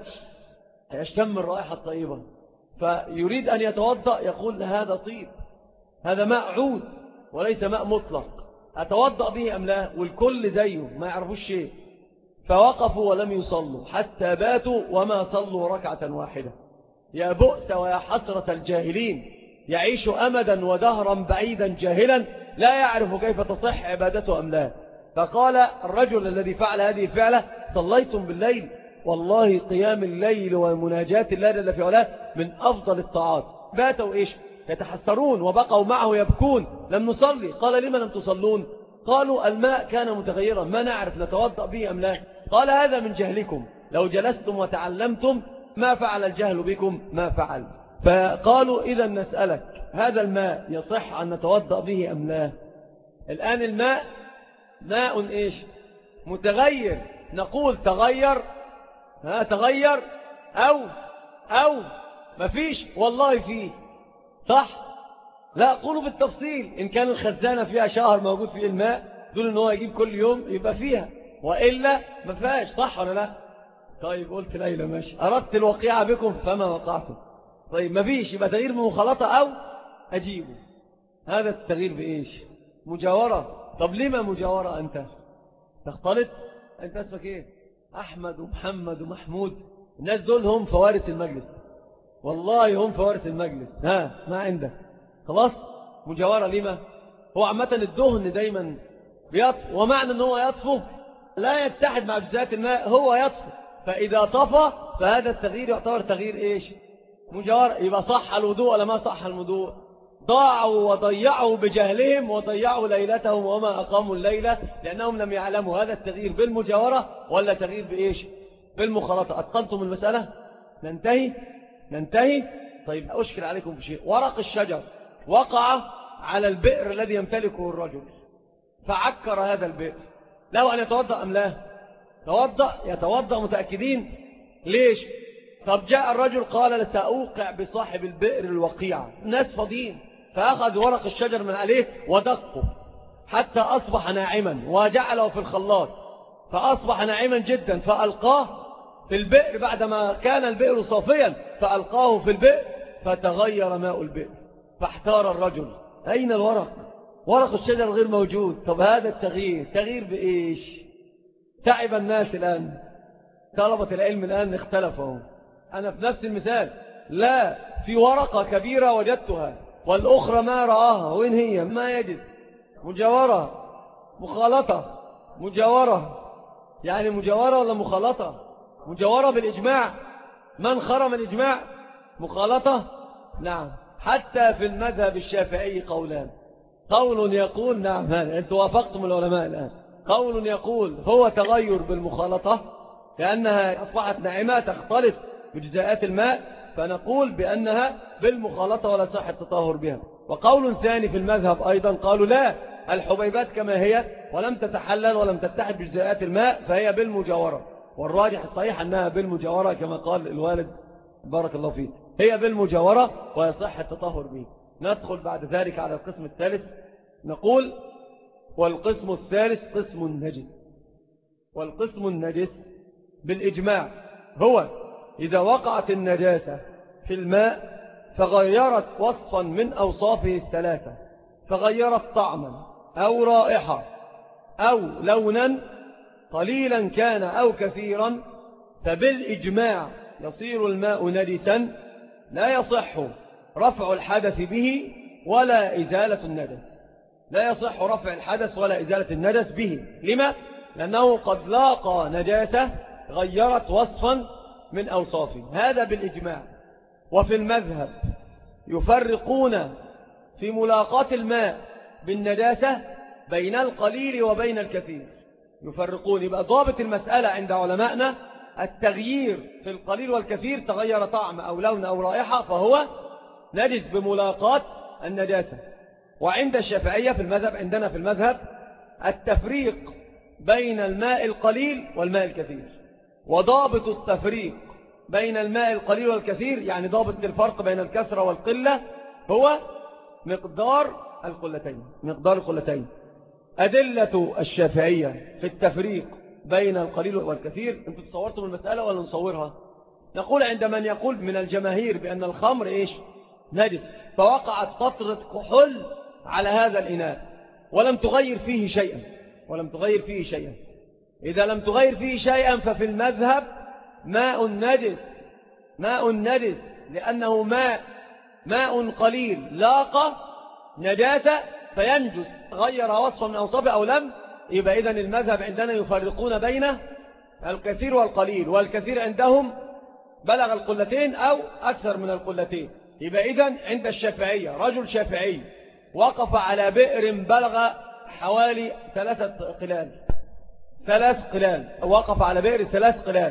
يشتم الرائحة الطيبة فيريد أن يتوضأ يقول هذا طيب، هذا ماء عود وليس ماء مطلق، أتوضأ به أم لا؟ والكل زيه ما يعرفوش شيء. فوقفوا ولم يصلوا حتى باتوا وما صلوا ركعة واحدة. يا بؤس ويا حسرة الجاهلين، يعيش أمدا ودهرا بعيدا جاهلا لا يعرف كيف تصح عبادته أم لا. فقال الرجل الذي فعل هذه الفعلة صليتم بالليل، والله قيام الليل ومناجاة الله جل في علاه من أفضل الطاعات. باتوا إيش يتحسرون وبقوا معه يبكون لم نصلي. قال لما لم تصلون؟ قالوا الماء كان متغيرا ما نعرف نتوضأ به أم لا. قال هذا من جهلكم، لو جلستم وتعلمتم ما فعل الجهل بكم ما فعل. فقالوا إذا نسألك هذا الماء يصح أن نتوضأ به أم لا؟ الآن الماء ماء إيش متغير، نقول تغير ها تغير أو أو مفيش، والله فيه صح؟ لا قولوا بالتفصيل، إن كان الخزانة فيها شهر موجود فيه الماء دول إن هو يجيب كل يوم يبقى فيها، وإلا ما فيهاش، صح ولا لا؟ طيب قلت ليلى ماشي، أردت الوقيعة بكم فما وقعتم. طيب ما فيش يبقى تغيير بمخالطة أو أجيبه. هذا التغيير بإيش؟ مجاورة. طب لما مجاورة أنت تختلط؟ أنت اسمك إيه؟ أحمد ومحمد ومحمود، الناس دول هم فوارس المجلس، والله هم فوارس المجلس. ها ما عندك خلاص مجاورة. لما هو عامة الدهن دايما بيطفو، ومعنى أنه يطفو لا يتحد مع جزيئات الماء، هو يطفو، فإذا طفى فهذا التغيير يعتبر تغيير إيش مجاورة. يبقى صح الوضوء ولا ما صح الوضوء؟ ضاعوا وضيعوا بجهلهم وضيعوا ليلتهم وما أقاموا الليلة لأنهم لم يعلموا. هذا التغيير بالمجاورة ولا تغيير بإيش بالمخالطة؟ أتقنتم المسألة؟ ننتهي ننتهي طيب أشكل عليكم بشيء. ورق الشجر وقع على البئر الذي يمتلكه الرجل فعكر هذا البئر، له أن يتوضأ أم لا؟ توضأ، يتوضأ متأكدين. ليش؟ طب جاء الرجل قال سأوقع بصاحب البئر الوقيعة، الناس فاضيين، فأخذ ورق الشجر من عليه ودقه حتى أصبح ناعما وجعله في الخلاط فأصبح ناعما جدا، فألقاه في البئر بعدما كان البئر صافيا، فألقاه في البئر فتغير ماء البئر. فاحتار الرجل أين الورق؟ ورق الشجر غير موجود. طب هذا التغيير تغيير بإيش؟ تعب الناس الآن، طلبة العلم الآن اختلفوا. أنا في نفس المثال لا في ورقة كبيرة وجدتها والأخرى ما رآها، وين هي؟ ما يجد. مجاورة مخالطة، مجاورة يعني مجاورة ولا مخالطة؟ مجاورة بالإجماع. من خرم الإجماع؟ مخالطة. نعم، حتى في المذهب الشافعي قولان، قول يقول نعم هذا أنتوا وافقتم العلماء الآن، قول يقول هو تغير بالمخالطة لأنها أصبحت ناعمة تختلط بجزيئات الماء، فنقول بأنها بالمخالطة ولا صح التطهر بها. وقول ثاني في المذهب أيضا قالوا لا، الحبيبات كما هي ولم تتحلل ولم تتحد بجزيئات الماء فهي بالمجاورة، والراجح الصحيح أنها بالمجاورة كما قال الوالد بارك الله فيه، هي بالمجاورة ويصح التطهر به. ندخل بعد ذلك على القسم الثالث، نقول والقسم الثالث قسم النجس. والقسم النجس بالإجماع هو إذا وقعت النجاسة في الماء فغيرت وصفا من أوصافه الثلاثة، فغيرت طعما أو رائحة أو لونا قليلا كان أو كثيرا، فبالإجماع يصير الماء نجسا لا يصح رفع الحدث به ولا إزالة النجس. لا يصح رفع الحدث ولا إزالة النجس به. لما؟ لأنه قد لاقى نجاسة غيرت وصفا من أوصافه، هذا بالإجماع. وفي المذهب يفرقون في ملاقاة الماء بالنجاسة بين القليل وبين الكثير، يفرقون. يبقى ضابط المسألة عند علمائنا التغيير في القليل والكثير، تغير طعم أو لون أو رائحة فهو نجس بملاقاة النجاسة. وعند الشافعية في المذهب، عندنا في المذهب التفريق بين الماء القليل والماء الكثير. وضابط التفريق بين الماء القليل والكثير، يعني ضابط الفرق بين الكثرة والقلة، هو مقدار القلتين. مقدار القلتين. أدلة الشافعية في التفريق بين القليل والكثير، انتوا تصورتم المسألة ولا نصورها؟ نقول عند من يقول من الجماهير بأن الخمر إيش؟ نجس، فوقعت قطرة كحول على هذا الإناء ولم تغير فيه شيئا، ولم تغير فيه شيئا. إذا لم تغير فيه شيئا ففي المذهب ماء نجس، ماء نجس، لأنه ماء ماء قليل لاقى نجاسة فينجس، غير وصفا من أوصافه أو لم. يبقى إذن المذهب عندنا يفرقون بين الكثير والقليل، والكثير عندهم بلغ القلتين أو أكثر من القلتين. يبقى إذن عند الشافعية رجل شافعي وقف على بئر بلغ حوالي ثلاثة قلال، ثلاث قلال، وقف على بئر ثلاث قلال،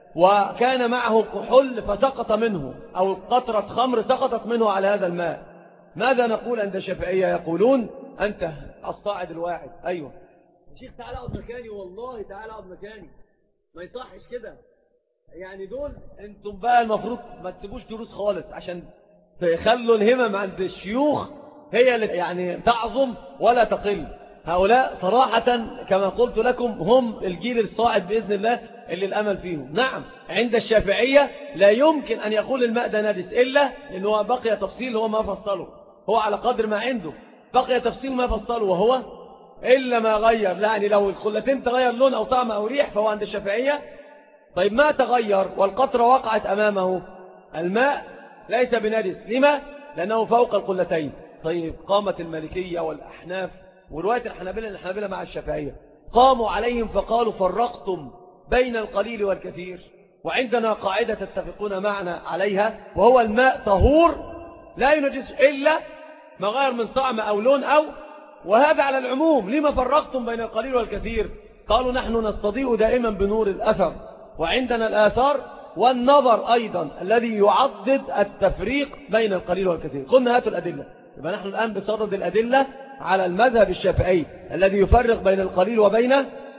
وكان معه كحول فسقط منه، أو قطرة خمر سقطت منه على هذا الماء. ماذا نقول عند الشافعية؟ يقولون أنت الصاعد الواحد. أيوة شيخ تعال اقعد مكاني، والله تعال اقعد مكاني، ما يصحش كده. يعني دول انتم بقى المفروض ما تسيبوش دروس خالص، عشان تخلوا الهمم عند الشيوخ هي اللي يعني تعظم ولا تقل. هؤلاء صراحة كما قلت لكم هم الجيل الصاعد بإذن الله اللي الأمل فيهم. نعم عند الشافعية لا يمكن أن يقول الماء ده نجس إلا لأنه بقي تفصيل هو ما فصله، هو على قدر ما عنده بقي تفصيل ما فصله، وهو إلا ما غير. يعني لو الخلتين تغير لون أو طعم أو ريح فهو عند الشافعية. طيب ما تغير والقطرة وقعت أمامه، الماء ليس بنجس. لما؟ لأنه فوق القلتين. طيب قامت المالكية والأحناف ورواية الحنابلة الحنابلة مع الشافعية، قاموا عليهم فقالوا فرقتم بين القليل والكثير، وعندنا قاعدة تتفقون معنا عليها، وهو الماء طهور لا ينجس إلا ما غير من طعم أو لون أو، وهذا على العموم. لما فرقتم بين القليل والكثير؟ قالوا نحن نستضيء دائما بنور الأثر، وعندنا الآثار والنظر أيضا الذي يعضد التفريق بين القليل والكثير. قلنا هاتوا الأدلة. يبقى نحن الآن بصدد الأدلة على المذهب الشافعي الذي يفرق بين القليل وبين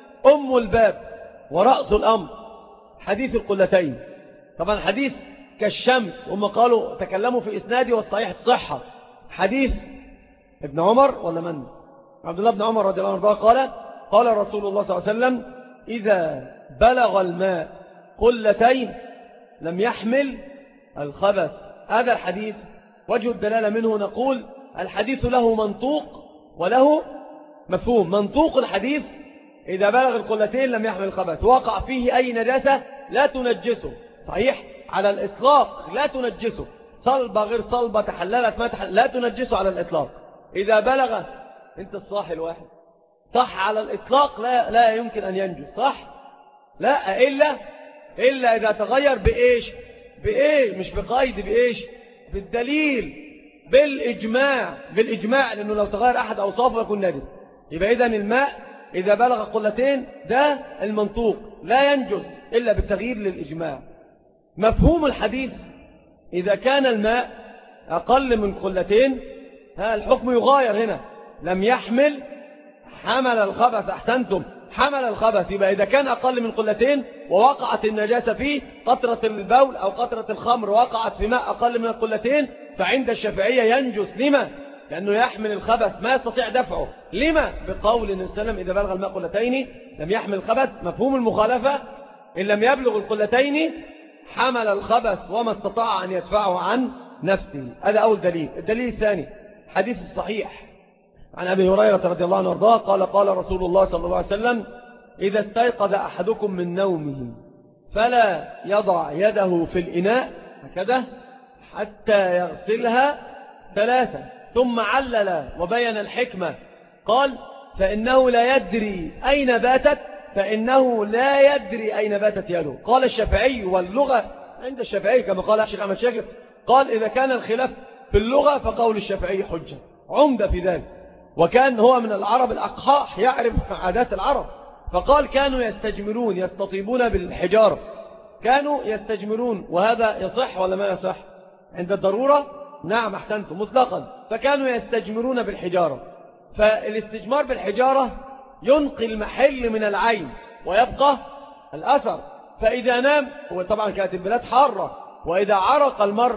أم الباب ورأس الأمر حديث القلتين. طبعا حديث كالشمس، هم قالوا تكلموا في إسنادي والصحيح الصحة. حديث ابن عمر ولا من؟ عبد الله بن عمر رضي الله عنه قال قال رسول الله صلى الله عليه وسلم إذا بلغ الماء قلتين لم يحمل الخبث. هذا الحديث وجه الدلالة منه نقول الحديث له منطوق وله مفهوم. منطوق الحديث إذا بلغ القلتين لم يحمل الخبث، وقع فيه أي نجاسة لا تنجسه، صحيح على الإطلاق لا تنجسه، صلبة غير صلبة، تحللت ما تحلل، لا تنجسه على الإطلاق. إذا بلغ انت الصاح الواحد صح على الإطلاق لا, لا يمكن أن ينجس، صح؟ لا إلا إلا إذا تغير بإيش؟ بإيه؟ مش بقيد، بإيش؟ بالدليل، بالإجماع، بالإجماع، لأنه لو تغير أحد أوصافه يكون نجس. يبقى إذن الماء إذا بلغ قلتين ده المنطوق لا ينجس إلا بالتغيير للإجماع. مفهوم الحديث إذا كان الماء أقل من قلتين ها الحكم يغاير هنا، لم يحمل حمل الخبث. أحسنتم، حمل الخبث. يبقى إذا كان أقل من قلتين ووقعت النجاسة فيه، قطرة البول أو قطرة الخمر وقعت في ماء أقل من القلتين، فعند الشافعية ينجس. لما؟ لأنه يحمل الخبث ما يستطيع دفعه. لما؟ بقول النبي صلى الله عليه وسلم إذا بلغ الماء قلتين لم يحمل الخبث. مفهوم المخالفة إن لم يبلغ القلتين حمل الخبث وما استطاع أن يدفعه عن نفسه. هذا أول دليل. الدليل الثاني حديث الصحيح عن أبي هريرة رضي الله عنه وارضاه قال قال رسول الله صلى الله عليه وسلم إذا استيقظ أحدكم من نومه فلا يضع يده في الإناء هكذا حتى يغسلها ثلاثة، ثم علل وبين الحكمة قال فإنه لا يدري أين باتت فإنه لا يدري أين باتت يده. قال الشافعي واللغة عند الشافعي كما قال الشيخ أحمد شاكر قال إذا كان الخلاف في اللغة فقول الشافعي حجة عمدة في ذلك، وكان هو من العرب الأقحاح يعرف عادات العرب، فقال كانوا يستجمرون يستطيبون بالحجارة، كانوا يستجمرون، وهذا يصح ولا ما يصح عند الضرورة؟ نعم أحسنتم مطلقا. فكانوا يستجمرون بالحجارة، فالاستجمار بالحجارة ينقي المحل من العين ويبقى الأثر. فإذا نام، وطبعا كانت البلاد حارة، وإذا عرق المرء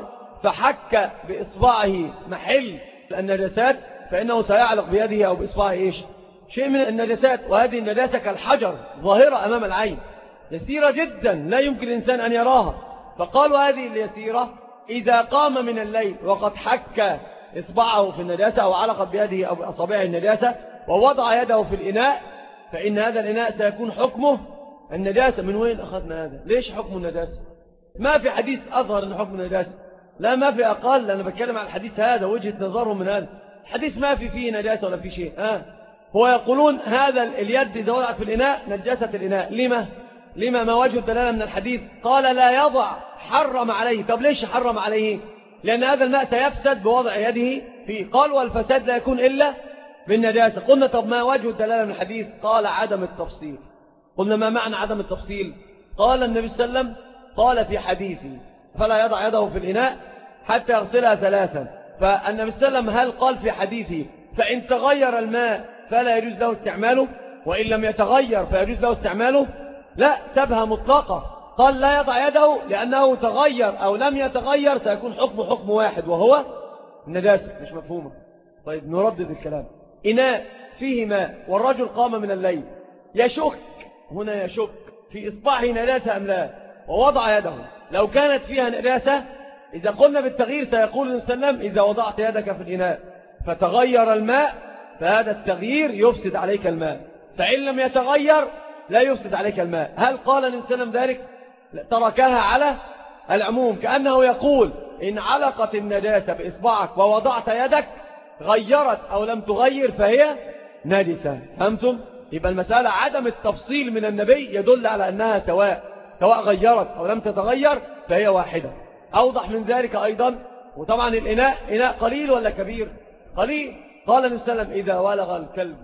فحك بإصبعه محل النجاسات فإنه سيعلق بيده أو بإصبعه إيش شيء من النجاسات، وهذه النجاسة كالحجر ظاهرة أمام العين يسيرة جدا لا يمكن الإنسان أن يراها. فقالوا هذه اليسيرة إذا قام من الليل وقد حك إصبعه في النجاسة أو علق بيده أو بأصابعه النجاسة ووضع يده في الإناء فإن هذا الإناء سيكون حكمه النجاسة. من وين أخذنا هذا؟ ليش حكم النجاسة؟ ما في حديث أظهر أن حكم النجاسة، لا ما في أقل. أنا بتكلم عن الحديث هذا وجهة نظرهم من هذا الحديث، ما في فيه نجاسة ولا في شيء. آه. هو يقولون هذا اليد إذا وضعت في الإناء نجاسة الإناء. لما؟ لما ما وجه الدلالة من الحديث؟ قال لا يضع، حرم عليه. طب ليش حرم عليه؟ لأن هذا الماء سيفسد بوضع يده فيه. قال والفساد لا يكون إلا بالنجاسة. قلنا طب ما وجه الدلالة من الحديث؟ قال عدم التفصيل. قلنا ما معنى عدم التفصيل؟ قال النبي صلى الله عليه وسلم قال في حديثه فلا يضع يده في الإناء حتى يغسلها ثلاثا. فالنبي صلى الله عليه وسلم هل قال في حديثه فإن تغير الماء فلا يجوز له استعماله وإن لم يتغير فيجوز له استعماله؟ لا، تبهى مطلقة. قال لا يضع يده لأنه تغير أو لم يتغير سيكون حكم حكم واحد وهو النجاسة. مش مفهومة؟ طيب نردد الكلام. إناء فيه ماء والرجل قام من الليل يشك، هنا يشك في إصبعه نجاسة أم لا، ووضع يده. لو كانت فيها نجاسة إذا قلنا بالتغيير سيقول النبي صلى الله عليه وسلم إذا وضعت يدك في الإناء فتغير الماء فهذا التغيير يفسد عليك الماء، فإن لم يتغير لا يفسد عليك الماء. هل قال النبي صلى الله عليه وسلم ذلك؟ تركها على العموم، كأنه يقول إن علقت النجاسة بإصبعك ووضعت يدك غيرت أو لم تغير فهي نجسة. فهمتم؟ يبقى المسألة عدم التفصيل من النبي يدل على أنها سواء سواء غيرت أو لم تتغير فهي واحدة. أوضح من ذلك أيضا، وطبعا الإناء إناء قليل ولا كبير؟ قليل. قال النبي صلى الله عليه وسلم إذا ولغ الكلب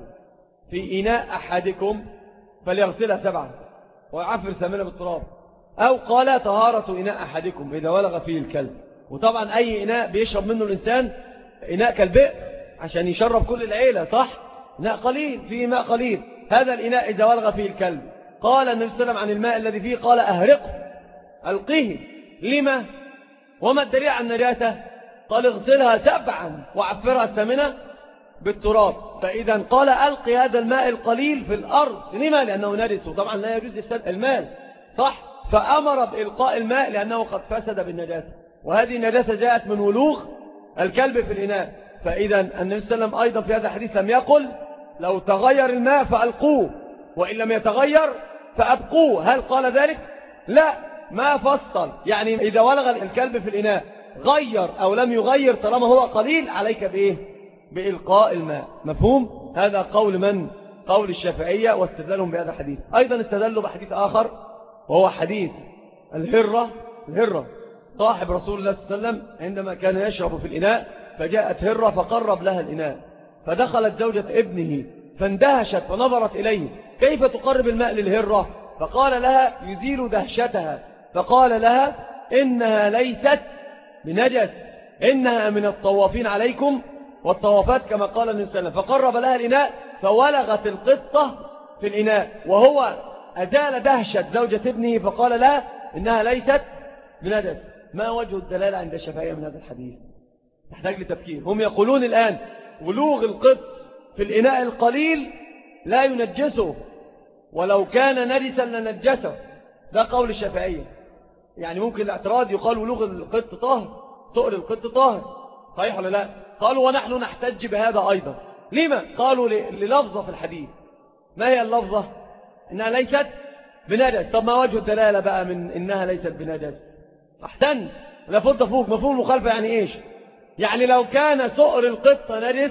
في إناء أحدكم فليغسلها سبعا ويعفر ثمانية بالتراب، أو قال طهارة إناء أحدكم إذا ولغ فيه الكلب. وطبعا أي إناء بيشرب منه الإنسان إناء كالبئر عشان يشرب كل العيلة، صح؟ إناء قليل فيه ماء قليل. هذا الإناء إذا ولغ فيه الكلب قال النبي صلى الله عليه وسلم عن الماء الذي فيه قال أهرقه ألقيه. لما؟ وما الدليل عن النجاسة؟ قال اغسلها سبعا وعفرها الثامنة بالتراب. فإذا قال ألقي هذا الماء القليل في الأرض. لما؟ لأنه نجس، وطبعا لا يجوز إفساد المال، صح؟ فأمر بإلقاء الماء لأنه قد فسد بالنجاسة، وهذه النجاسة جاءت من ولوغ الكلب في الإناء. فإذا النبي صلى الله عليه وسلم أيضا في هذا الحديث لم يقل لو تغير الماء فألقوه وإن لم يتغير فأبقوه. هل قال ذلك؟ لا، ما فصل. يعني إذا ولغ الكلب في الإناء غير أو لم يغير طالما هو قليل عليك بإيه؟ بإلقاء الماء. مفهوم؟ هذا قول من؟ قول الشافعية واستدلهم بهذا الحديث. أيضا استدلوا بحديث آخر وهو حديث الهرة. الهرة صاحب رسول الله صلى الله عليه وسلم عندما كان يشرب في الإناء فجاءت هرة فقرب لها الإناء، فدخلت زوجة ابنه فاندهشت ونظرت إليه كيف تقرب الماء للهرة؟ فقال لها يزيل دهشتها، فقال لها إنها ليست بنجس، إنها من الطوافين عليكم والطوافات كما قال النبي صلى الله عليه وسلم. فقرب لها الإناء فولغت القطة في الإناء وهو أزال دهشة زوجة ابنه فقال لها إنها ليست بنجس. ما وجه الدلالة عند الشافعية من هذا الحديث؟ تحتاج لتفكير. هم يقولون الآن ولوغ القط في الإناء القليل لا ينجسه، ولو كان نجسا لنجسه. ده قول الشافعية. يعني ممكن الاعتراض يقال ولوغ القط طاهر، سؤر القط طاهر، صحيح ولا لا؟ قالوا ونحن نحتج بهذا أيضا. لما؟ قالوا للفظة في الحديث. ما هي اللفظة؟ إنها ليست بنجس. طب ما وجه الدلالة بقى من إنها ليست بنجس؟ أحسن، لابد فوق مفهوم المخالفة. يعني إيش؟ يعني لو كان سؤر القطة نجس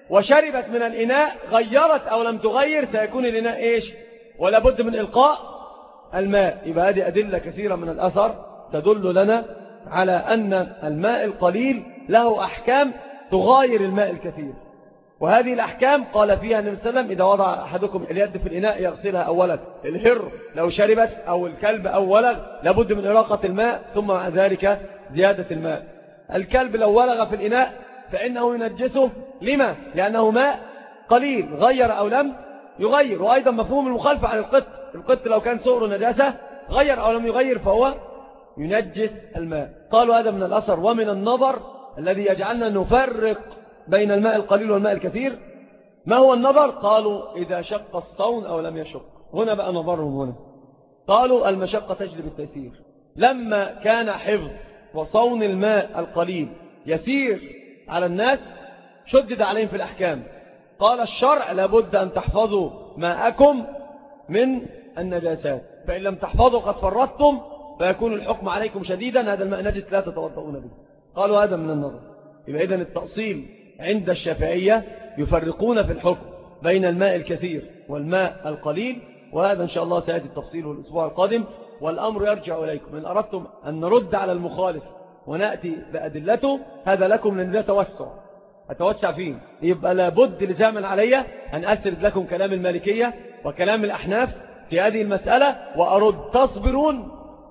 وشربت من الإناء غيرت أو لم تغير سيكون الإناء إيش؟ ولا بد من إلقاء الماء. يبقى هذه أدلة كثيرة من الأثر تدل لنا على أن الماء القليل له أحكام تغاير الماء الكثير، وهذه الأحكام قال فيها النبي صلى الله عليه وسلم: إذا وضع أحدكم اليد في الإناء يغسلها أولا. الهر لو شربت أو الكلب أو ولغ لابد من إراقة الماء ثم مع ذلك زيادة الماء. الكلب لو ولغ في الإناء فإنه ينجسه. لما؟ لأنه ماء قليل غير أو لم يغير. وأيضا مفهوم المخالفة عن القط، القط لو كان سؤر نجاسة غير أو لم يغير فهو ينجس الماء. قالوا هذا من الأثر ومن النظر الذي يجعلنا نفرق بين الماء القليل والماء الكثير. ما هو النظر؟ قالوا إذا شق الصون أو لم يشق. هنا بقى نظرهم هنا، قالوا المشقة تجلب التيسير. لما كان حفظ وصون الماء القليل يسير على الناس شدد عليهم في الأحكام. قال الشرع لابد أن تحفظوا ماءكم من النجاسات، فإن لم تحفظوا قد فرطتم فيكون الحكم عليكم شديدا، هذا الماء نجس لا تتوضؤون به. قالوا هذا من النظر. يبقى إذن التأصيل عند الشافعية يفرقون في الحكم بين الماء الكثير والماء القليل، وهذا إن شاء الله سيأتي التفصيل الأسبوع القادم. والأمر يرجع إليكم إن أردتم أن نرد على المخالف ونأتي بأدلته، هذا لكم لأن ذا توسع أتوسع فيه. يبقى لابد لزاما علي أن أسرد لكم كلام المالكية وكلام الأحناف في هذه المسألة وأرد. تصبرون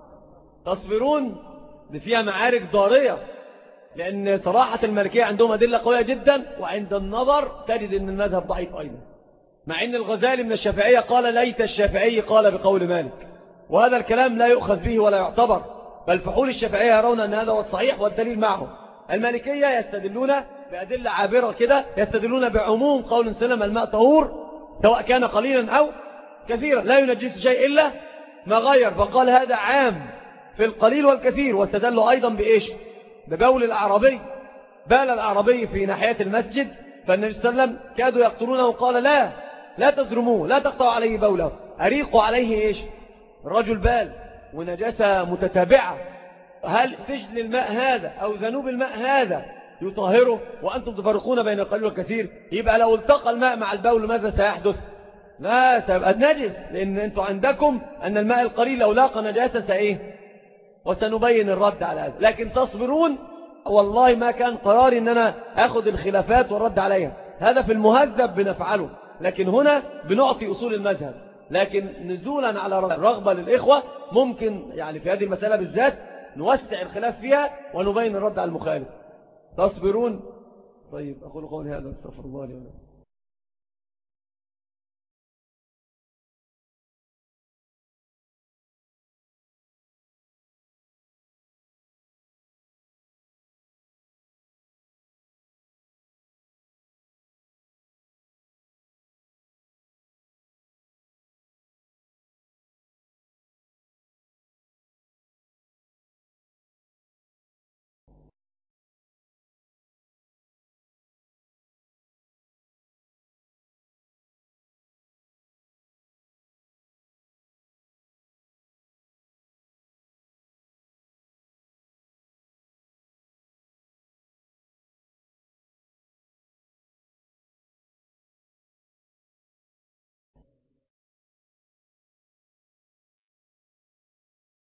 تصبرون دي فيها معارك ضارية، لأن صراحة المالكية عندهم أدلة قوية جدا، وعند النظر تجد أن المذهب ضعيف أيضا، مع أن الغزالي من الشافعية قال ليت الشافعي قال بقول مالك، وهذا الكلام لا يؤخذ به ولا يعتبر، بل فحول الشافعية يرون أن هذا هو الصحيح والدليل معهم. المالكية يستدلون بأدلة عابرة كده، يستدلون بعموم قول سلم الماء طهور سواء كان قليلا أو كثيرا لا ينجس شيء إلا ما غير، فقال هذا عام في القليل والكثير. واستدلوا أيضا بإيش؟ ببول الأعرابي. بال الأعرابي في ناحية المسجد فالنبي صلى الله عليه وسلم كادوا يقتلونه، قال لا لا تزرموه، لا تقطعوا عليه بوله، أريقوا عليه إيش؟ الرجل بال ونجاسة متتابعة، هل سجل الماء هذا أو ذنوب الماء هذا يطهره وأنتم تفرقون بين القليل والكثير؟ يبقى لو التقى الماء مع البول ماذا سيحدث؟ لا سيبقى نجس، لأن أنتم عندكم أن الماء القليل لو لاقى نجاسة سإيه؟ وسنبين الرد على هذا. لكن تصبرون والله ما كان قراري أن أنا أخذ الخلافات والرد عليها، هذا في المهذب بنفعله، لكن هنا بنعطي أصول المذهب. لكن نزولا على رغبة للإخوة ممكن يعني في هذه المسألة بالذات نوسع الخلاف فيها ونبين الرد على المخالف. تصبرون. طيب أقول قولي هذا، استغفر الله لي ولكم.